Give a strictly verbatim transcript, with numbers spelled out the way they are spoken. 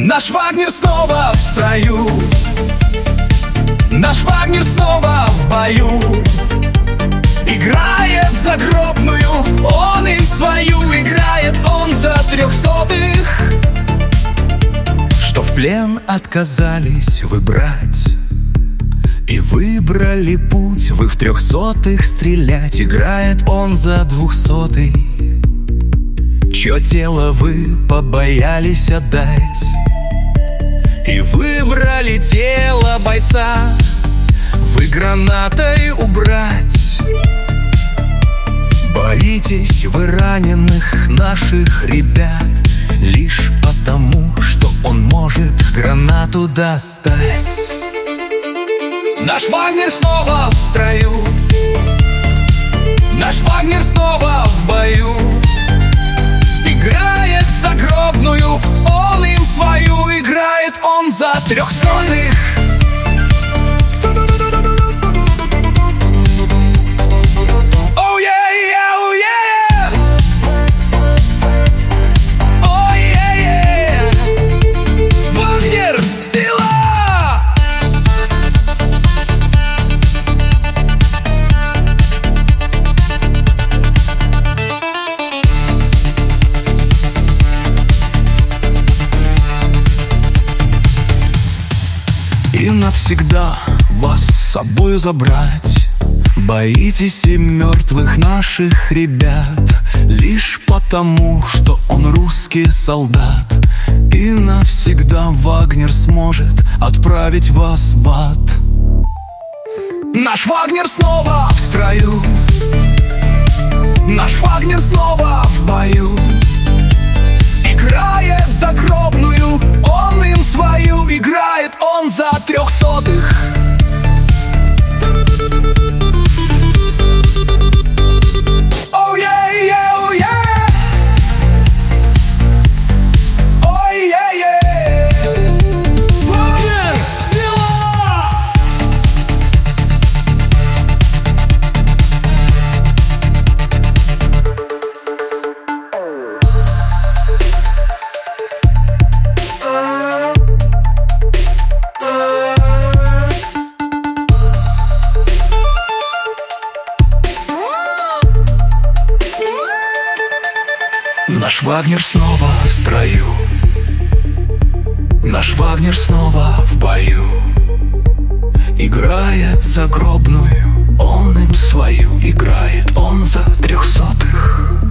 Наш Вагнер снова в строю, наш Вагнер снова в бою. Играет загробную, он им свою. Играет он за трехсотых, что в плен отказались вы брать, и выбрали путь вы в трехсотых стрелять. Играет он за двухсотый, чье тело вы побоялись отдать, и выбрали тело бойца вы гранатой убрать. Боитесь вы раненых наших ребят лишь потому, что он может гранату достать. Наш Вагнер снова в строю, наш Вагнер снова в бою. Играет загробную, он им свою. Играет он за трехсотых. Oh yeah, yeah, oh yeah. Oh yeah, yeah. Вагнер, сила! И навсегда вас с собою забрать боитесь и мертвых наших ребят лишь потому, что он русский солдат. И навсегда Вагнер сможет отправить вас в ад. Наш Вагнер снова в строю, наш Вагнер снова в бою. Играет загробную, он им свою. Играет он за трехсотых. Oh yeah, yeah, oh yeah. Oh yeah, yeah. Вагнер, сила! Наш Вагнер снова в строю, наш Вагнер снова в бою. Играет загробную, он им свою. Играет он за трехсотых.